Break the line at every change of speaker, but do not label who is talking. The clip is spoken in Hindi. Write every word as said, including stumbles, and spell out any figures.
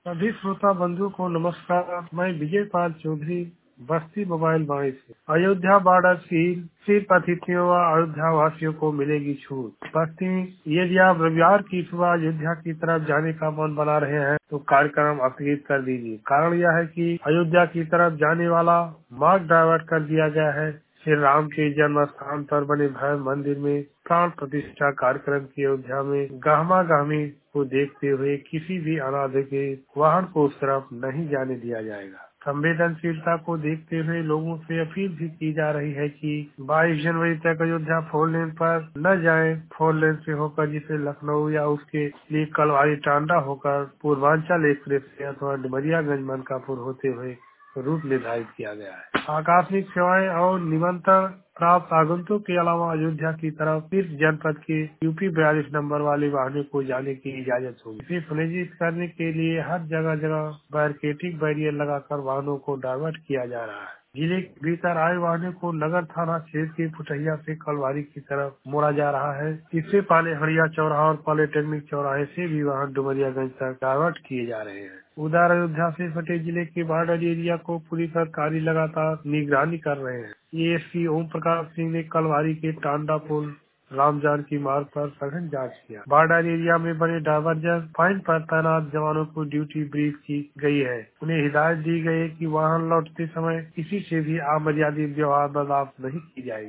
सभी श्रोता बंधु को नमस्कार। मैं विजय पाल चौधरी बस्ती मोबाइल बाई से। अयोध्या बॉर्डर सील, सिर्फ अतिथियों व अयोध्या वासियों को मिलेगी छूट। बस्ती, यदि आप रविवार की सुबह अयोध्या की तरफ जाने का मन बना रहे हैं तो कार्यक्रम स्थगित कर दीजिए। कारण यह है कि अयोध्या की तरफ जाने वाला मार्ग डाइवर्ट कर दिया गया है। श्री राम के जन्म स्थान पर बने भव्य मंदिर में प्राण प्रतिष्ठा कार्यक्रम की अयोध्या में गहमा गहमी को देखते हुए किसी भी अनाधिकृत वाहन को उस तरफ नहीं जाने दिया जाएगा। संवेदनशीलता को देखते हुए लोगों से अपील भी की जा रही है कि बाईस जनवरी तक अयोध्या फोर लेन पर न जाएं। फोर लेन से होकर जिसे लखनऊ या उसके लिए कलवारी टांडा होकर पूर्वांचल एक्सप्रेस से अथवा डुमरियागंज मनकापुर होते हुए रूट निर्धारित किया गया है। आकस्मिक सेवाएं और निमंत्रण प्राप्त आगंतुकों के अलावा अयोध्या की तरफ सिर्फ जनपद के यूपी बयालीस नंबर वाले वाहनों को जाने की इजाजत होगी। इसे सुनिश्चित करने के लिए हर जगह जगह बैरिकेडिंग बैरियर लगाकर वाहनों को डाइवर्ट किया जा रहा है। जिले के भीतर आए वाहनों को नगर थाना क्षेत्र के पुठैया से कलवारी की तरफ मोड़ा जा रहा है। इससे पहले हड़िया चौराहा और पॉलिटेक्निक चौराहे से भी वाहन डुमरियागंज तक डाइवर्ट किए जा रहे हैं। उधर अयोध्या से सटे जिले के बॉर्डर एरिया को पुलिस अधिकारी लगातार निगरानी कर रहे हैं। एएसपी ओम प्रकाश सिंह ने कलवारी के टांडा पुल राम जानकी मार्ग पर सघन जांच किया। बॉर्डर एरिया में बने डाइवर्जन पॉइंट पर तैनात जवानों को ड्यूटी ब्रीफ की गई है। उन्हें हिदायत दी गई है कि वाहन लौटते समय किसी से भी अमर्यादित व्यवहार बर्दाश्त नहीं की जाएगी।